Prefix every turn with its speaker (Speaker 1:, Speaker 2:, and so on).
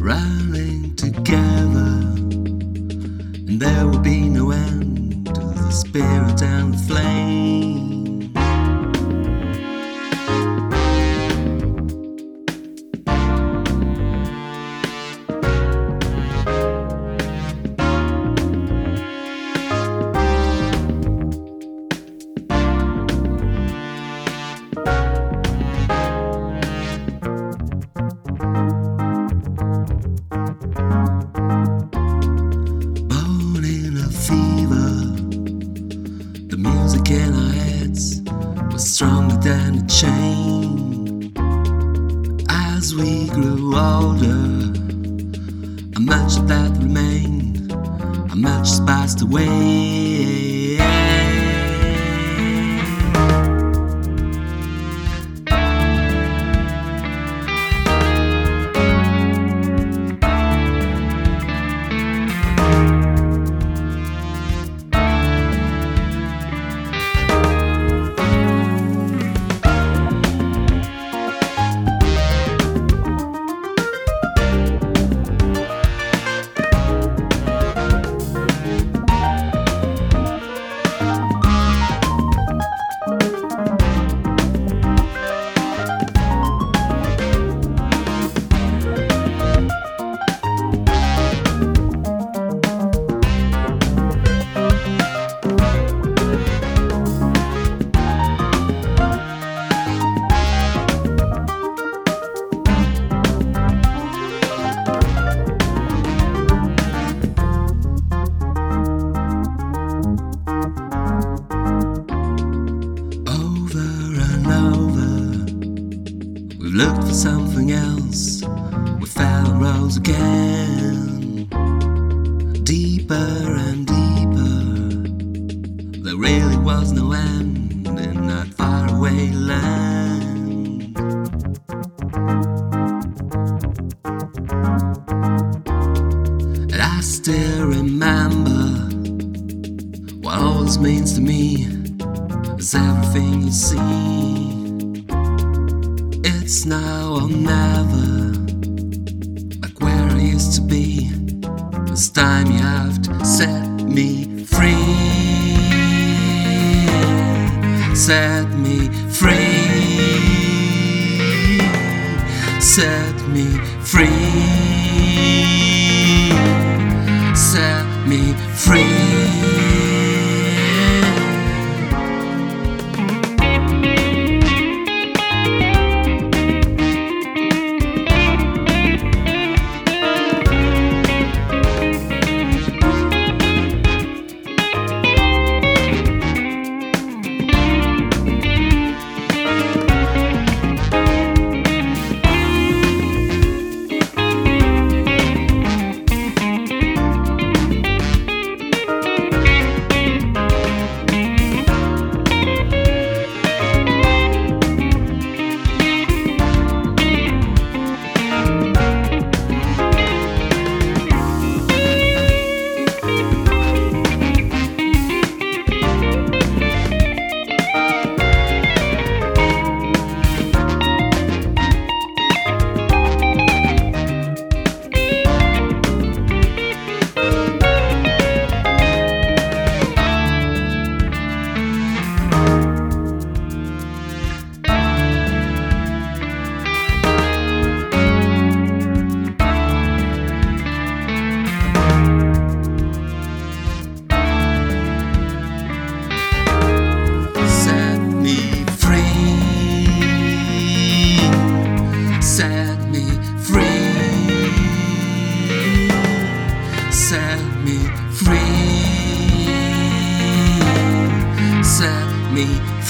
Speaker 1: running together, and there will be no end to the spirit and the flame. The music in our heads was stronger than a chain. As we grew older, how much of that remained, how much has passed away. We looked for something else, we fell and rose again, deeper and deeper. There really was no end in that faraway land. And I still remember what all this means to me is everything you see. It's now or never, like where I used to be. This time you have to set me free. Set me free. Set me free. Set me free. Set me free. Set me free. Set me